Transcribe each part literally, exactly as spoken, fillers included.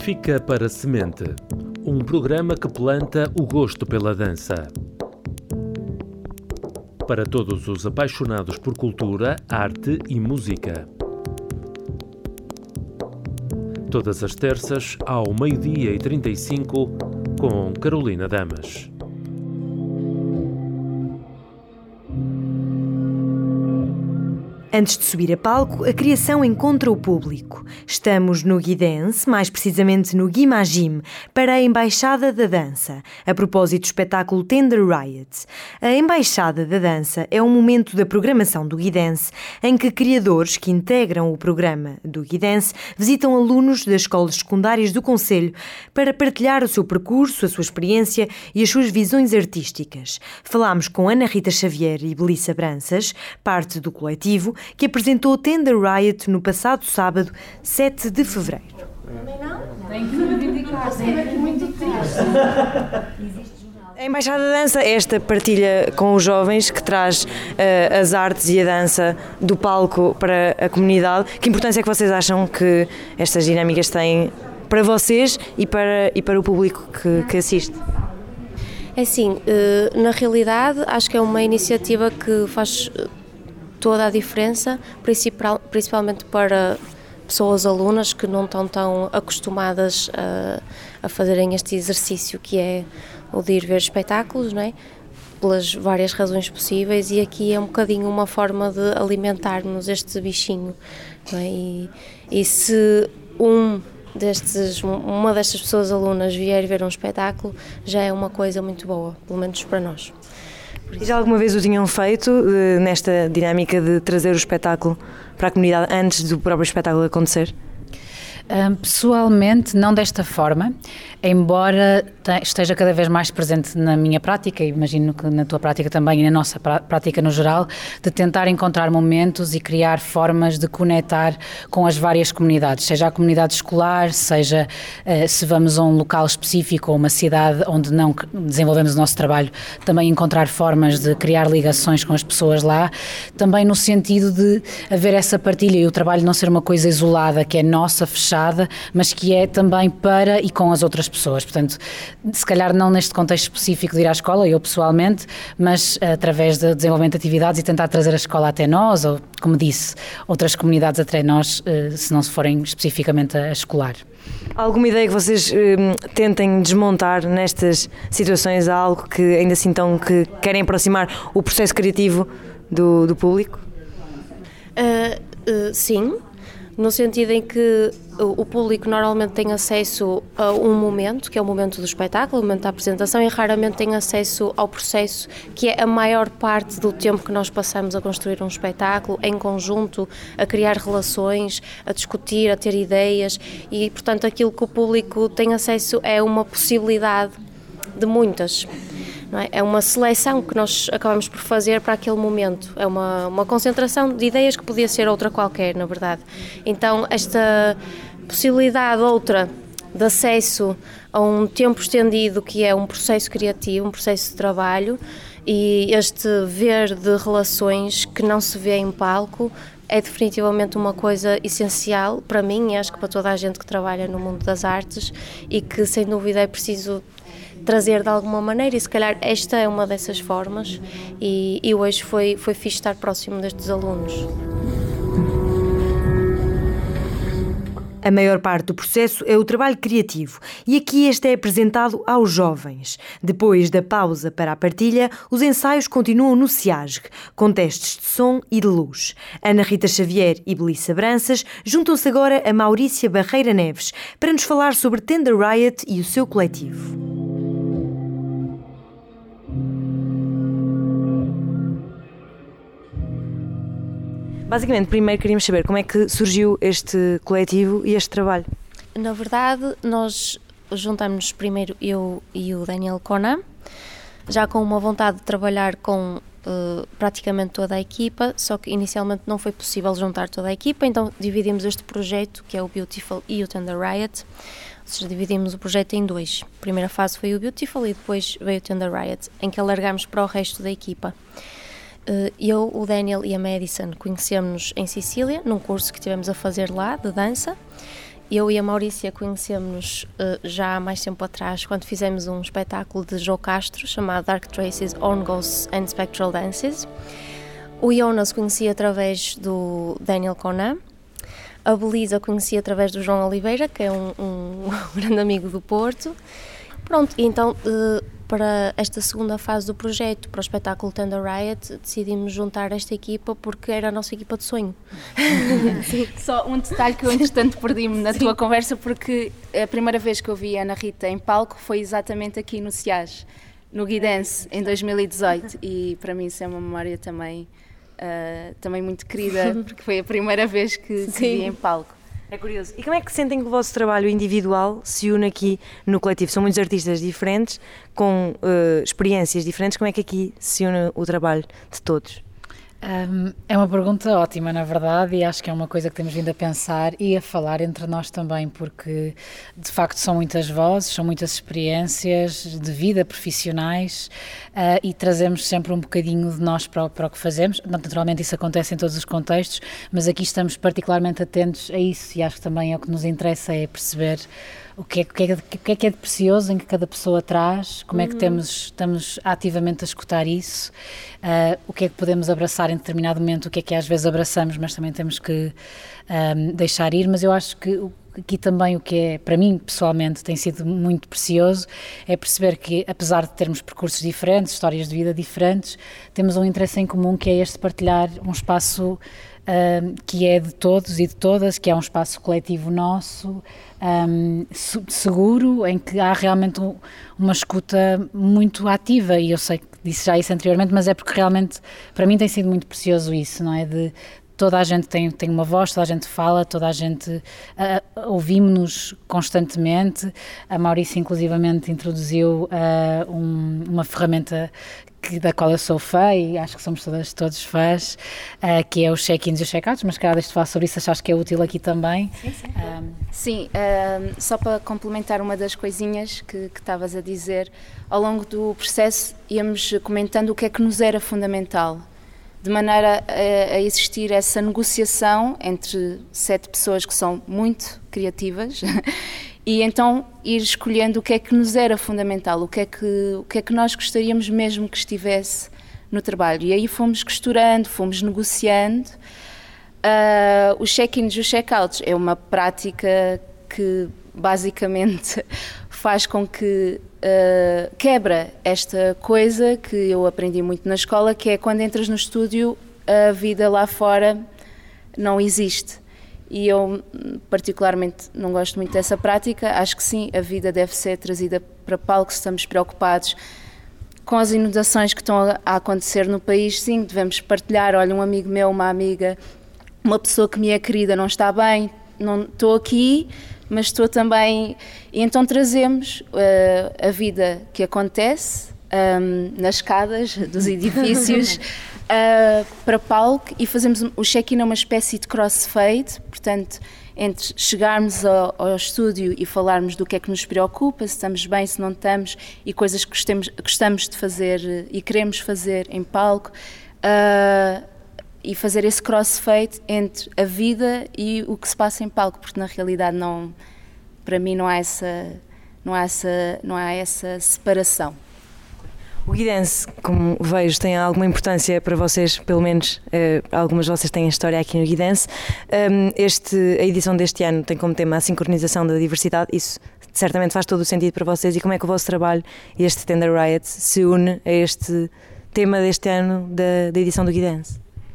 Fica para Semente, um programa que planta o gosto pela dança. Para todos os apaixonados por cultura, arte e música. Todas as terças, ao meio-dia e trinta e cinco, com Carolina Damas. Antes de subir a palco, a criação encontra o público. Estamos no Guidance, mais precisamente no Guimagime, para a Embaixada da Dança, a propósito do espetáculo Tender Riot. A Embaixada da Dança é um momento da programação do Guidance em que criadores que integram o programa do Guidance visitam alunos das escolas secundárias do concelho para partilhar o seu percurso, a sua experiência e as suas visões artísticas. Falámos com Ana Rita Xavier e Belissa Branças, parte do coletivo, que apresentou Tender Riot no passado sábado, sete de fevereiro. Também não? Tem que reivindicar. Você é muito triste. A Embaixada da Dança é esta partilha com os jovens que traz uh, as artes e a dança do palco para a comunidade. Que importância é que vocês acham que estas dinâmicas têm para vocês e para, e para o público que, que assiste? É assim, na realidade acho que é uma iniciativa que faz toda a diferença, principal, principalmente para pessoas alunas que não estão tão acostumadas a, a fazerem este exercício que é o de ir ver espetáculos, não é? Pelas várias razões possíveis, e aqui é um bocadinho uma forma de alimentarmos este bichinho, não é? E, e se um destes, uma destas pessoas alunas vier ver um espetáculo, já é uma coisa muito boa, pelo menos para nós. E já alguma vez o tinham feito nesta dinâmica de trazer o espetáculo para a comunidade antes do próprio espetáculo acontecer? Um, pessoalmente, não desta forma, embora esteja cada vez mais presente na minha prática, e imagino que na tua prática também e na nossa prática no geral, de tentar encontrar momentos e criar formas de conectar com as várias comunidades, seja a comunidade escolar, seja uh, se vamos a um local específico ou uma cidade onde não desenvolvemos o nosso trabalho, também encontrar formas de criar ligações com as pessoas lá, também no sentido de haver essa partilha e o trabalho não ser uma coisa isolada, que é nossa, fechada, mas que é também para e com as outras pessoas. Portanto, se calhar não neste contexto específico de ir à escola, eu pessoalmente, mas através do desenvolvimento de atividades e tentar trazer a escola até nós, ou, como disse, outras comunidades até nós, se não se forem especificamente a escolar. Alguma ideia que vocês hum, tentem desmontar nestas situações? Há algo que ainda sintam que querem aproximar o processo criativo do, do público? Uh, uh, sim. No sentido em que o público normalmente tem acesso a um momento, que é o momento do espetáculo, o momento da apresentação, e raramente tem acesso ao processo, que é a maior parte do tempo que nós passamos a construir um espetáculo, em conjunto, a criar relações, a discutir, a ter ideias, e, portanto, aquilo que o público tem acesso é uma possibilidade de muitas. Não é? É uma seleção que nós acabamos por fazer para aquele momento, é uma, uma concentração de ideias que podia ser outra qualquer, na verdade. Então, esta possibilidade outra de acesso a um tempo estendido, que é um processo criativo, um processo de trabalho, e este ver de relações que não se vê em palco, é definitivamente uma coisa essencial para mim e acho que para toda a gente que trabalha no mundo das artes, e que sem dúvida é preciso trazer de alguma maneira, e se calhar esta é uma dessas formas, e, e hoje foi, foi fixe estar próximo destes alunos. A maior parte do processo é o trabalho criativo, e aqui este é apresentado aos jovens. Depois da pausa para a partilha, os ensaios continuam no SEASG, com testes de som e de luz. Ana Rita Xavier e Belissa Branças juntam-se agora a Maurícia Barreira Neves para nos falar sobre Tender Riot e o seu coletivo. Basicamente, primeiro queríamos saber como é que surgiu este coletivo e este trabalho. Na verdade, nós juntamos primeiro eu e o Daniel Conan, já com uma vontade de trabalhar com uh, praticamente toda a equipa, só que inicialmente não foi possível juntar toda a equipa, então dividimos este projeto, que é o Beautiful e o Tender Riot. Ou seja, dividimos o projeto em dois. A primeira fase foi o Beautiful e depois veio o Tender Riot, em que alargamos para o resto da equipa. Eu, o Daniel e a Madison conhecemos-nos em Sicília, num curso que estivemos a fazer lá, de dança, eu e a Maurícia conhecemos uh, já há mais tempo atrás, quando fizemos um espetáculo de João Castro chamado Dark Traces, On Ghosts and Spectral Dances. O Jonas conhecia através do Daniel Conan. A Belisa conheci através do João Oliveira, que é um, um grande amigo do Porto. Pronto, então para esta segunda fase do projeto, para o espetáculo Tender Riot, decidimos juntar esta equipa porque era a nossa equipa de sonho. Só um detalhe que eu entretanto perdi-me na Sim. tua conversa, porque a primeira vez que eu vi a Ana Rita em palco foi exatamente aqui no SIAS, no Guidance, em dois mil e dezoito, e para mim isso é uma memória também... Uh, também muito querida, porque foi a primeira vez que, que vi em palco. É curioso. E como é que sentem que o vosso trabalho individual se une aqui no coletivo? São muitos artistas diferentes, com uh, experiências diferentes. Como é que aqui se une o trabalho de todos? Um, é uma pergunta ótima, na verdade, e acho que é uma coisa que temos vindo a pensar e a falar entre nós também, porque de facto são muitas vozes, são muitas experiências de vida, profissionais, uh, e trazemos sempre um bocadinho de nós para o, para o que fazemos. Naturalmente isso acontece em todos os contextos, mas aqui estamos particularmente atentos a isso, e acho que também é o que nos interessa, é perceber o que é, o que é, o que é, que é de precioso em que cada pessoa traz, como é que temos, estamos ativamente a escutar isso, uh, o que é que podemos abraçar em determinado momento, o que é que às vezes abraçamos, mas também temos que um, deixar ir. Mas eu acho que aqui também o que é, para mim pessoalmente, tem sido muito precioso, é perceber que, apesar de termos percursos diferentes, histórias de vida diferentes, temos um interesse em comum, que é este partilhar um espaço Um, que é de todos e de todas, que é um espaço coletivo nosso, um, seguro, em que há realmente um, uma escuta muito ativa, e eu sei que disse já isso anteriormente, mas é porque realmente para mim tem sido muito precioso isso, não é? De toda a gente tem, tem uma voz, toda a gente fala, toda a gente uh, ouvimos-nos constantemente. A Maurícia inclusivamente introduziu uh, um, uma ferramenta que, da qual eu sou fã, e acho que somos todas, todos fãs, uh, que é os check-ins e os check-outs, mas calhar deixo-te falar sobre isso, achaste que é útil aqui também. Sim, sim. Um, sim, uh, só para complementar uma das coisinhas que estavas a dizer, ao longo do processo íamos comentando o que é que nos era fundamental, de maneira a, a existir essa negociação entre sete pessoas que são muito criativas, e então ir escolhendo o que é que nos era fundamental, o que é que, o que é que nós gostaríamos mesmo que estivesse no trabalho. E aí fomos costurando, fomos negociando. Uh, os check-ins e os check-outs é uma prática que basicamente faz com que uh, quebra esta coisa que eu aprendi muito na escola, que é quando entras no estúdio, a vida lá fora não existe. E eu particularmente não gosto muito dessa prática. Acho que sim, a vida deve ser trazida para palco, se estamos preocupados com as inundações que estão a acontecer no país. Sim, devemos partilhar. Olha, um amigo meu, uma amiga, uma pessoa que me é querida não está bem, não estou aqui, mas estou também... E então trazemos uh, a vida que acontece um, nas escadas dos edifícios uh, para palco, e fazemos o check-in é uma espécie de crossfade, portanto, entre chegarmos ao, ao estúdio e falarmos do que é que nos preocupa, se estamos bem, se não estamos, e coisas que gostemos, gostamos de fazer e queremos fazer em palco, uh, e fazer esse crossfade entre a vida e o que se passa em palco, porque na realidade não, para mim não há essa, não há essa, não há essa separação. O Guidance, como vejo, tem alguma importância para vocês, pelo menos uh, algumas de vocês têm história aqui no Guidance. Um, este, a edição deste ano tem como tema a sincronização da diversidade. Isso certamente faz todo o sentido para vocês. E como é que o vosso trabalho e este Tender Riot se une a este tema deste ano da, da edição do Guidance?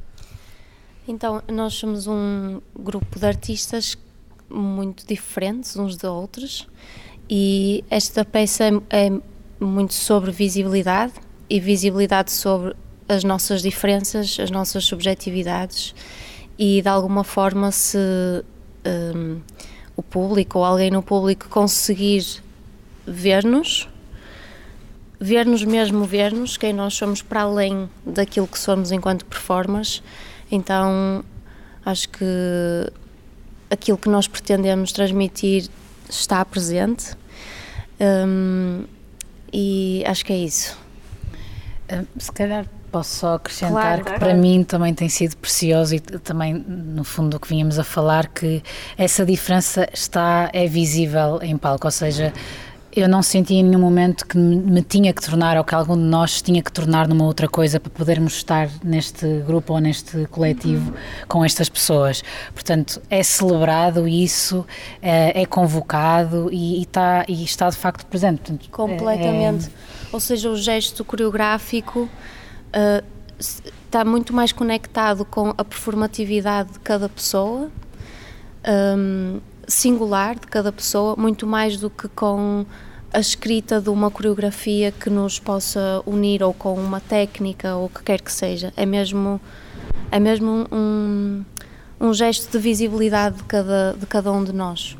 Então, nós somos um grupo de artistas muito diferentes uns de outros, e esta peça é, é muito sobre visibilidade, e visibilidade sobre as nossas diferenças, as nossas subjetividades, e de alguma forma, se um, o público ou alguém no público conseguir ver-nos, ver-nos mesmo, ver-nos, quem nós somos para além daquilo que somos enquanto performers, então acho que aquilo que nós pretendemos transmitir está presente, um, e acho que é isso. Se calhar Posso só acrescentar Claro, que claro. para mim também tem sido precioso e também, no fundo, do que vínhamos a falar, que essa diferença está, é visível em palco, ou seja, eu não senti em nenhum momento que me tinha que tornar ou que algum de nós tinha que tornar numa outra coisa para podermos estar neste grupo ou neste coletivo uhum. com estas pessoas. Portanto, é celebrado isso, é, é convocado e, e, está, e está de facto presente. Portanto, completamente. É... Ou seja, o gesto coreográfico uh, está muito mais conectado com a performatividade de cada pessoa, um, singular de cada pessoa, muito mais do que com a escrita de uma coreografia que nos possa unir ou com uma técnica ou o que quer que seja. É mesmo, é mesmo um, um gesto de visibilidade de cada, de cada um de nós.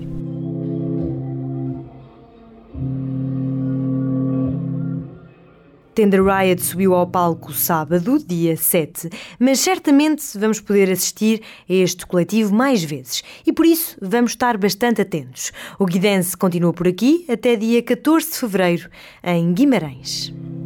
Tender Riot subiu ao palco sábado, dia sete, mas certamente vamos poder assistir a este coletivo mais vezes e por isso vamos estar bastante atentos. O Guidance continua por aqui até dia catorze de fevereiro, em Guimarães.